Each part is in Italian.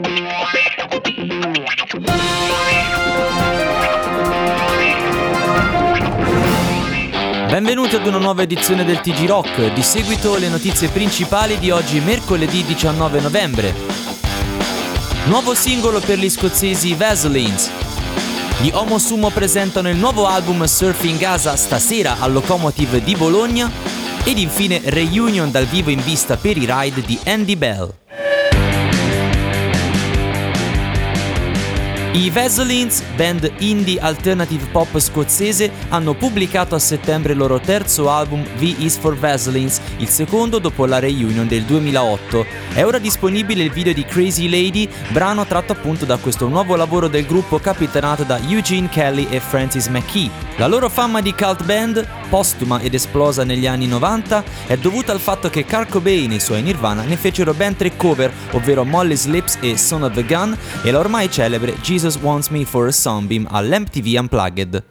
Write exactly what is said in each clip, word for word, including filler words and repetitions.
Benvenuti ad una nuova edizione del T G Rock, di seguito le notizie principali di oggi mercoledì diciannove novembre. Nuovo singolo per gli scozzesi Vaselines. Gli Omo Sumo presentano il nuovo album Surfing Gaza stasera al Locomotive di Bologna ed infine reunion dal vivo in vista per i Ride di Andy Bell. I Vaselines, band indie alternative pop scozzese, hanno pubblicato a settembre il loro terzo album V is for Vaselines, il secondo dopo la reunion del duemilaotto. È ora disponibile il video di Crazy Lady, brano tratto appunto da questo nuovo lavoro del gruppo capitanato da Eugene Kelly e Francis McKee. La loro fama di cult band, postuma ed esplosa negli anni novanta, è dovuta al fatto che Kurt Cobain e i suoi Nirvana ne fecero ben tre cover, ovvero Molly's Lips e Son of the Gun, e la ormai celebre Jesus Wants Me for a Sunbeam all'M T V Unplugged.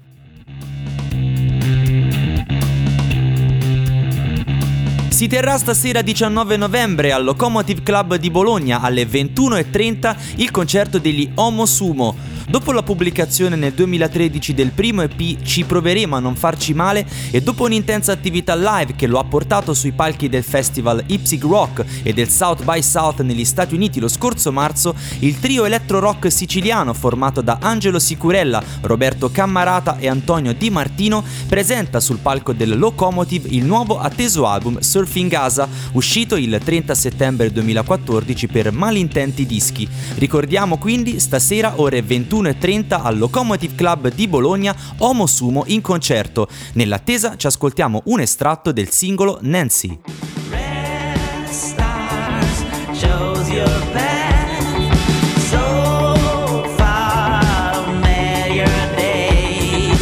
Si terrà stasera diciannove novembre al Locomotive Club di Bologna alle ventuno e trenta il concerto degli Omo Sumo. Dopo la pubblicazione nel duemilatredici del primo E P Ci proveremo a non farci male e dopo un'intensa attività live che lo ha portato sui palchi del festival Ipsig Rock e del South by South negli Stati Uniti lo scorso marzo, il trio electro rock siciliano formato da Angelo Sicurella, Roberto Cammarata e Antonio Di Martino presenta sul palco del Locomotive il nuovo atteso album Surfing Gaza, uscito il trenta settembre duemilaquattordici per Malintenti Dischi. Ricordiamo quindi stasera ore ventuno e trenta al Locomotive Club di Bologna Omo Sumo in concerto. Nell'attesa ci ascoltiamo un estratto del singolo Nancy. Red stars shows your path so far from your days,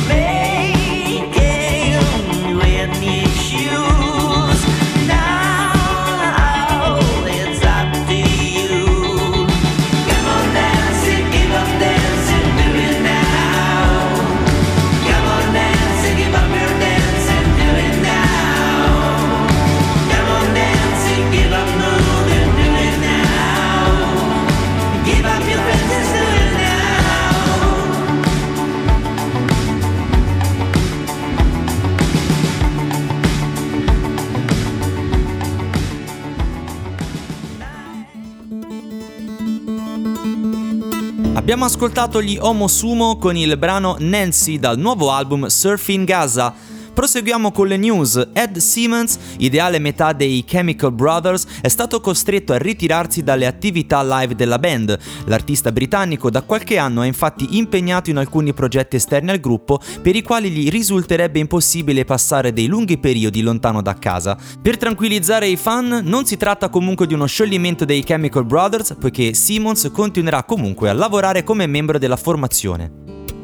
making with your shoes. Now it's up to you. Come on, Nancy, give up dancing, do it now. Come on, Nancy, give up your dancing, do it now. Come on, Nancy, give up moving, do it now. Give up your fences, do it now. Abbiamo ascoltato gli Omo Sumo con il brano Nancy dal nuovo album Surfing Gaza. Proseguiamo con le news. Ed Simmons, ideale metà dei Chemical Brothers, è stato costretto a ritirarsi dalle attività live della band. L'artista britannico da qualche anno è infatti impegnato in alcuni progetti esterni al gruppo per i quali gli risulterebbe impossibile passare dei lunghi periodi lontano da casa. Per tranquillizzare i fan, non si tratta comunque di uno scioglimento dei Chemical Brothers, poiché Simmons continuerà comunque a lavorare come membro della formazione.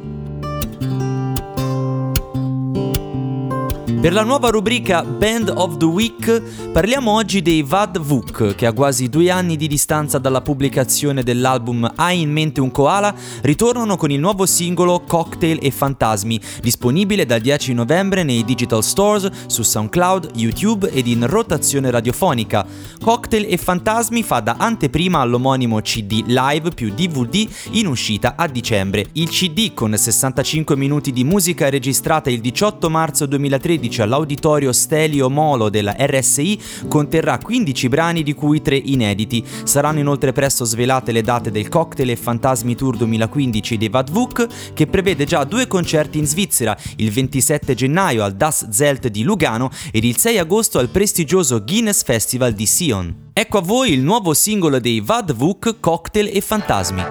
Per la nuova rubrica Band of the Week parliamo oggi dei Vad Vuk, che a quasi due anni di distanza dalla pubblicazione dell'album Hai in mente un koala ritornano con il nuovo singolo Cocktail e Fantasmi, disponibile dal dieci novembre nei digital stores, su SoundCloud, YouTube ed in rotazione radiofonica. Cocktail e Fantasmi fa da anteprima all'omonimo C D live più D V D in uscita a dicembre. Il C D, con sessantacinque minuti di musica registrata il diciotto marzo duemilatredici all'Auditorio Stelio Molo della R S I, conterrà quindici brani di cui tre inediti. Saranno inoltre presto svelate le date del Cocktail e Fantasmi Tour duemilaquindici dei Vad Vuk, che prevede già due concerti in Svizzera, il ventisette gennaio al Das Zelt di Lugano ed il sei agosto al prestigioso Guinness Festival di Sion. Ecco a voi il nuovo singolo dei Vad Vuk, Cocktail e Fantasmi.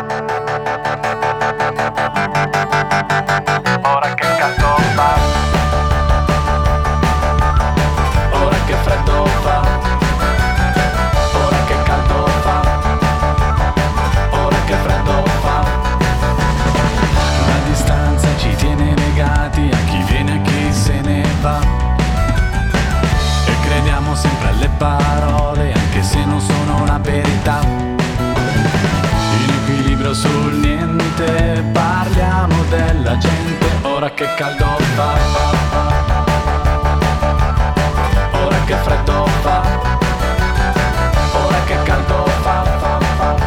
Ora che caldo fa, ora che freddo fa, ora che caldo fa, ora che freddo fa. La distanza ci tiene legati a chi viene e a chi se ne va, e crediamo sempre alle parole anche se non sono la verità. In equilibrio sul niente, parliamo della gente. Ora che caldo fa, ora che freddo fa, ora che caldo fa, fa, fa.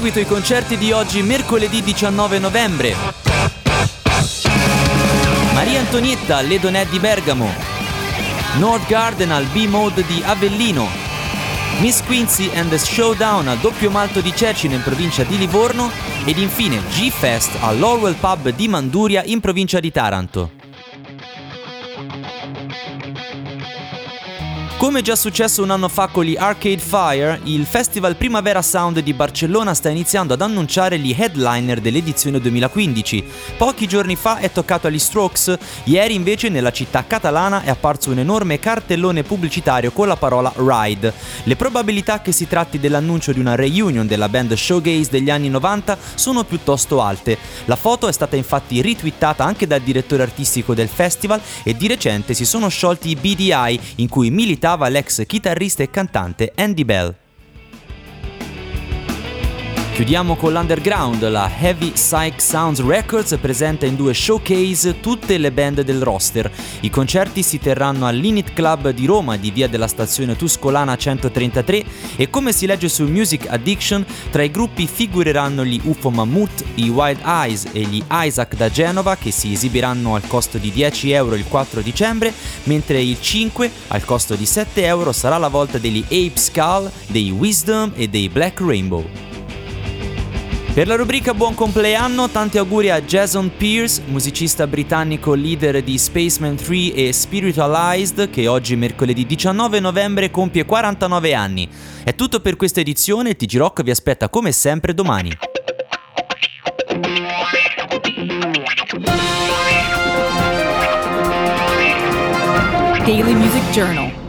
seguito i concerti di oggi, mercoledì diciannove novembre. Maria Antonietta alle Donè di Bergamo, Nord Garden al B-Mode di Avellino, Miss Quincy and the Showdown al Doppio Malto di Cecina in provincia di Livorno ed infine G-Fest all'Orwell Pub di Manduria in provincia di Taranto. Come già successo un anno fa con gli Arcade Fire, il Festival Primavera Sound di Barcellona sta iniziando ad annunciare gli headliner dell'edizione duemilaquindici. Pochi giorni fa è toccato agli Strokes, ieri invece nella città catalana è apparso un enorme cartellone pubblicitario con la parola Ride. Le probabilità che si tratti dell'annuncio di una reunion della band showgaze degli anni novanta sono piuttosto alte. La foto è stata infatti ritwittata anche dal direttore artistico del festival e di recente si sono sciolti i B D I in cui militava l'ex chitarrista e cantante Andy Bell. Chiudiamo con l'underground. La Heavy Psych Sounds Records presenta in due showcase tutte le band del roster. I concerti si terranno all'Init Club di Roma di via della stazione Tuscolana centotrentatré e come si legge su Music Addiction tra i gruppi figureranno gli U F O Mammut, i Wild Eyes e gli Isaac da Genova che si esibiranno al costo di dieci euro il quattro dicembre, mentre il cinque al costo di sette euro sarà la volta degli Ape Skull, dei Wisdom e dei Black Rainbow. Per la rubrica Buon compleanno, tanti auguri a Jason Pierce, musicista britannico leader di Spaceman tre e Spiritualized, che oggi mercoledì diciannove novembre compie quarantanove anni. È tutto per questa edizione, T G Rock vi aspetta come sempre domani. Daily Music Journal.